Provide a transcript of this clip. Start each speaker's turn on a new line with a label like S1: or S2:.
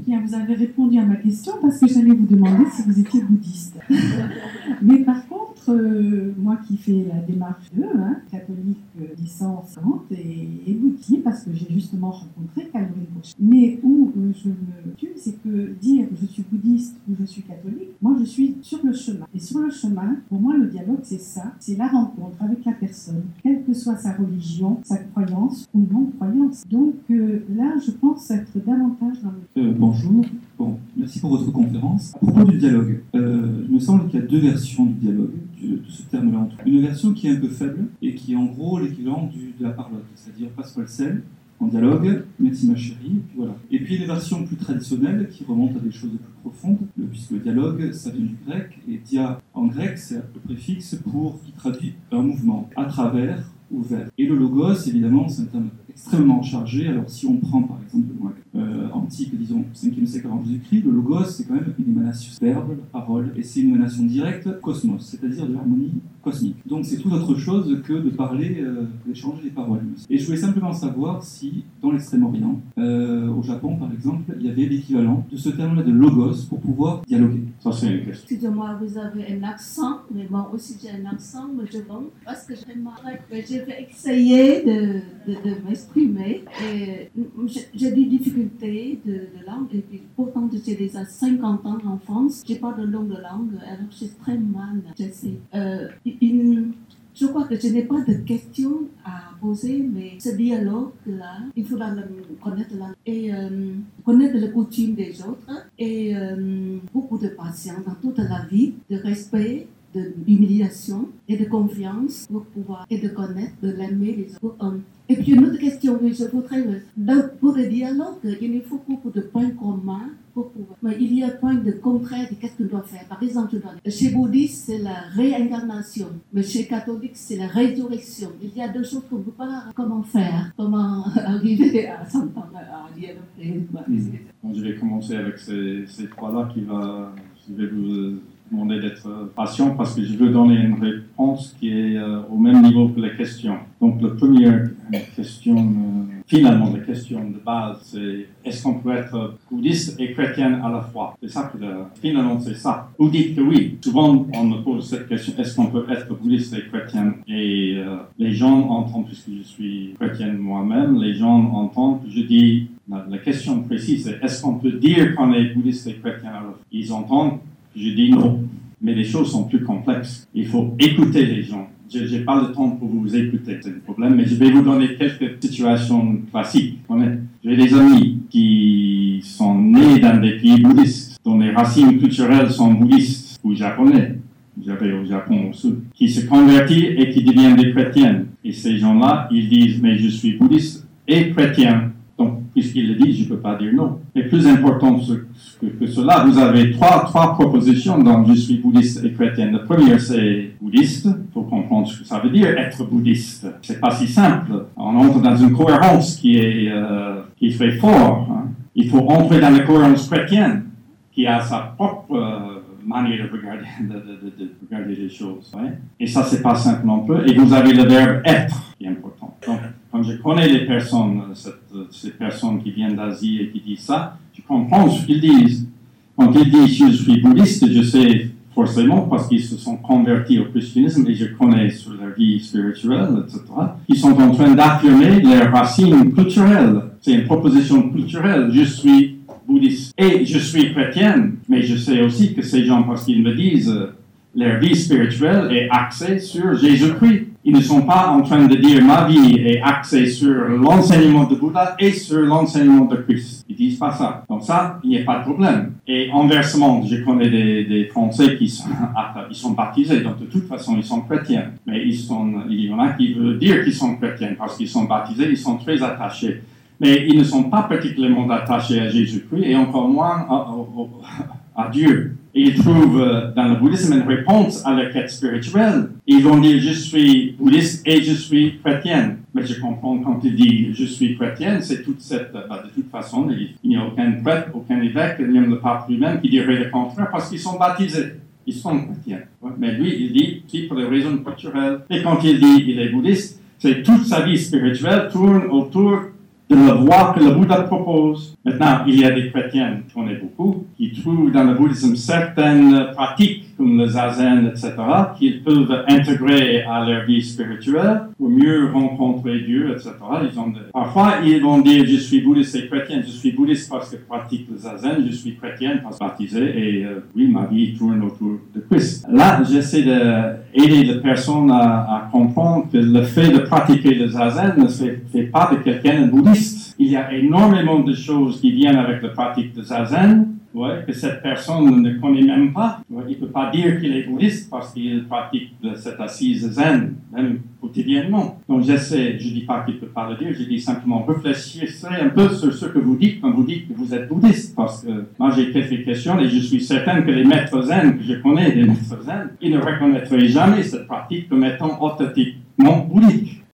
S1: Bien, vous avez répondu à ma question parce que j'allais vous demander si vous étiez bouddhiste. Mais par contre, moi qui fais la démarche catholique licence et bouddhiste, parce que j'ai justement rencontré Caroline Bourchier. Mais où je me tue, c'est que dire je suis bouddhiste ou je suis catholique, moi je suis sur le chemin. Et sur le chemin, pour moi le dialogue c'est ça, c'est la rencontre avec la personne, quelle que soit sa religion, sa croyance ou non-croyance. Donc là, je pense être davantage dans le...
S2: Bonjour, merci pour votre conférence. À propos du dialogue, il me semble qu'il y a deux versions du dialogue, de ce terme-là. Une version qui est un peu faible et qui est en gros l'équivalent de la parlotte, c'est-à-dire Pascal Sel, en dialogue, merci ma chérie, et puis voilà. Et puis une version plus traditionnelle qui remonte à des choses plus profondes, puisque le dialogue, ça vient du grec, et dia en grec, c'est le préfixe qui traduit un mouvement, à travers ou vers. Et le logos, évidemment, c'est un terme extrêmement chargé. Alors si on prend par exemple le grec antique, disons 5e siècle avant Jésus-Christ, le logos, c'est quand même une émanation verbe, la parole, et c'est une émanation directe cosmos, c'est-à-dire de l'harmonie cosmique. Donc c'est tout autre chose que de parler, d'échanger des paroles. Et je voulais simplement savoir si, dans l'Extrême-Orient, au Japon par exemple, il y avait l'équivalent de ce terme-là de logos pour pouvoir dialoguer. Ça c'est une question.
S3: Excusez-moi, vous avez un accent, mais moi aussi j'ai un accent, mais je pense, parce que je vais essayer de m'exprimer. Et j'ai des difficultés de langue, et puis pourtant j'ai déjà 50 ans en France, j'ai pas de longue langue, alors j'ai très mal, j'essaie. Je crois que je n'ai pas de questions à poser, mais ce dialogue-là, il faudra connaître et connaître les coutumes des autres et beaucoup de patience dans toute la vie, de respect, d'humiliation et de confiance pour pouvoir et de connaître, de l'aimer les autres. Et puis une autre question que je voudrais, pour le dialogue, il faut beaucoup de points communs pour pouvoir. Mais il y a un point de contraire de qu'est-ce qu'on doit faire. Par exemple, chez bouddhiste, c'est la réincarnation, mais chez catholique, c'est la résurrection. Il y a deux choses qu'on ne peut pas comment faire, comment arriver à s'entendre, à dialoguer.
S4: Je vais commencer avec ces trois-là je vais vous demander d'être patient parce que je veux donner une réponse qui est au même niveau que les questions. Donc la première question, finalement la question de base, c'est est-ce qu'on peut être bouddhiste et chrétien à la fois? C'est ça que finalement c'est ça. Vous dites que oui. Souvent on me pose cette question, est-ce qu'on peut être bouddhiste et chrétien? Et les gens entendent, puisque je suis chrétien moi-même, les gens entendent que je dis, la question précise c'est est-ce qu'on peut dire qu'on est bouddhiste et chrétien à la fois? Ils entendent. Je dis non, mais les choses sont plus complexes. Il faut écouter les gens. Je n'ai pas le temps pour vous écouter, c'est le problème, mais je vais vous donner quelques situations classiques. J'ai des amis qui sont nés dans des pays bouddhistes, dont les racines culturelles sont bouddhistes ou japonais. J'avais au Japon au sud, qui se convertissent et qui deviennent des chrétiens. Et ces gens-là, ils disent, mais je suis bouddhiste et chrétien. Donc, puisqu'il le dit, je ne peux pas dire non. Mais plus important que cela, vous avez trois propositions dans « je suis bouddhiste et chrétien ». La première, c'est bouddhiste. Il faut comprendre ce que ça veut dire, être bouddhiste. C'est pas si simple. On entre dans une cohérence qui est très forte. Hein. Il faut entrer dans la cohérence chrétienne, qui a sa propre manière de regarder les choses. Ouais. Et ça, c'est pas simple non plus. Et vous avez le verbe « être » qui est important. Donc, quand je connais les personnes, ces personnes qui viennent d'Asie et qui disent ça, je comprends ce qu'ils disent. Quand ils disent « je suis bouddhiste », je sais forcément, parce qu'ils se sont convertis au christianisme et je connais sur leur vie spirituelle, etc., ils sont en train d'affirmer leurs racines culturelles. C'est une proposition culturelle. Je suis bouddhiste et je suis chrétienne, mais je sais aussi que ces gens, parce qu'ils me disent leur vie spirituelle est axée sur Jésus-Christ. Ils ne sont pas en train de dire ma vie est axée sur l'enseignement de Bouddha et sur l'enseignement de Christ. Ils disent pas ça. Donc ça, il n'y a pas de problème. Et inversement, je connais des Français qui sont baptisés, donc de toute façon, ils sont chrétiens. Mais il y en a qui veulent dire qu'ils sont chrétiens parce qu'ils sont baptisés, ils sont très attachés. Mais ils ne sont pas particulièrement attachés à Jésus-Christ et encore moins à Dieu. Et ils trouvent dans le bouddhisme une réponse à leur quête spirituelle. Ils vont dire je suis bouddhiste et je suis chrétienne. Mais je comprends quand il dit je suis chrétienne, c'est toute cette. De toute façon, il n'y a aucun prêtre, aucun évêque, même le pape lui-même qui dirait le contraire parce qu'ils sont baptisés. Ils sont chrétiens. Mais lui, il dit c'est pour des raisons culturelles. Et quand il dit il est bouddhiste, c'est toute sa vie spirituelle tourne autour de la voie que le Bouddha propose. Maintenant, il y a des chrétiens, je connais beaucoup, qui trouvent dans le bouddhisme certaines pratiques, comme le zazen, etc., qu'ils peuvent intégrer à leur vie spirituelle pour mieux rencontrer Dieu, etc. Parfois, ils vont dire, je suis bouddhiste et chrétien, je suis bouddhiste parce que je pratique le zazen, je suis chrétien parce que je suis baptisé, et oui, ma vie tourne autour de Christ. Là, j'essaie d'aider les personnes à comprendre que le fait de pratiquer le zazen ne fait pas de quelqu'un un bouddhiste. Il y a énormément de choses qui viennent avec la pratique de zazen, que cette personne ne connaît même pas. Il ne peut pas dire qu'il est bouddhiste parce qu'il pratique cette assise zen, même quotidiennement. Donc je ne dis pas qu'il ne peut pas le dire, je dis simplement réfléchissez un peu sur ce que vous dites quand vous dites que vous êtes bouddhiste. Parce que moi j'ai quelques questions et je suis certain que les maîtres zen que je connais, les maîtres zen, ils ne reconnaîtraient jamais cette pratique comme étant authentiquement bouddhique.